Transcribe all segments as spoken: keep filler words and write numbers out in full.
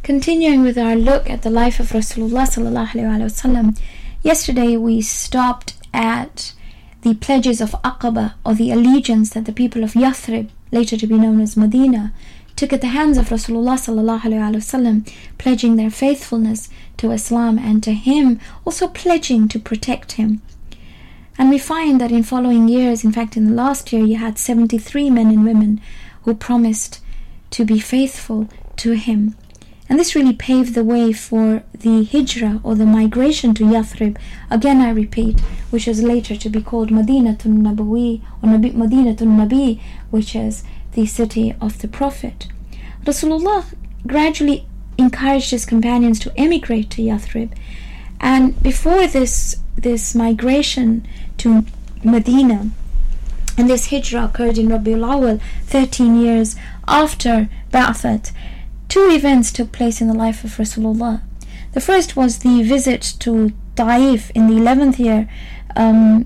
Continuing with our look at the life of Rasulullah sallallahu alaihi wasallam, yesterday we stopped at the pledges of Aqaba, or the allegiance that the people of Yathrib, later to be known as Medina, took at the hands of Rasulullah sallallahu alaihi wasallam, pledging their faithfulness to Islam and to him, also pledging to protect him. And we find that in following years, in fact in the last year, you had seventy-three men and women who promised to be faithful to him. And this really paved the way for the hijrah, or the migration to Yathrib, again I repeat, which was later to be called Madinatun Nabawi, or Nabi, Madinatun Nabi, which is the city of the Prophet. Rasulullah gradually encouraged his companions to emigrate to Yathrib. And before this, this migration to Medina, and this hijrah occurred in Rabiul Awwal, thirteen years after Ba'athat, two events took place in the life of Rasulullah. The first was the visit to Taif in the eleventh year, um,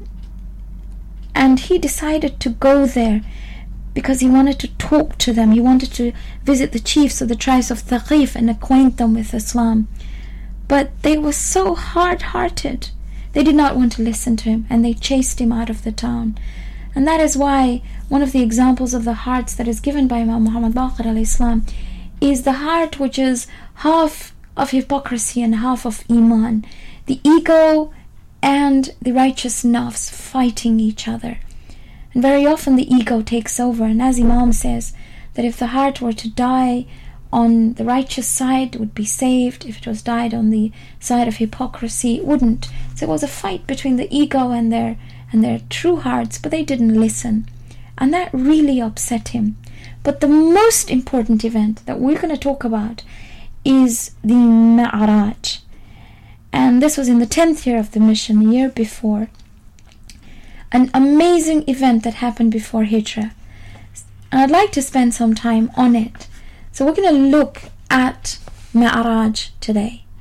and he decided to go there because he wanted to talk to them. He wanted to visit the chiefs of the tribes of Thaqif and acquaint them with Islam. But they were so hard-hearted. They did not want to listen to him, and they chased him out of the town. And that is why one of the examples of the hearts that is given by Imam Muhammad Baqir al-Islam is the heart which is half of hypocrisy and half of iman, the ego and the righteous nafs fighting each other. And very often the ego takes over, and as Imam says, that if the heart were to die on the righteous side, it would be saved. If it was died on the side of hypocrisy, it wouldn't. So it was a fight between the ego and their and their true hearts, but they didn't listen, and that really upset him. But the most important event that we're going to talk about is the Mi'raj. And this was in the tenth year of the mission, the year before. An amazing event that happened before Hijrah. And I'd like to spend some time on it. So we're going to look at Mi'raj today.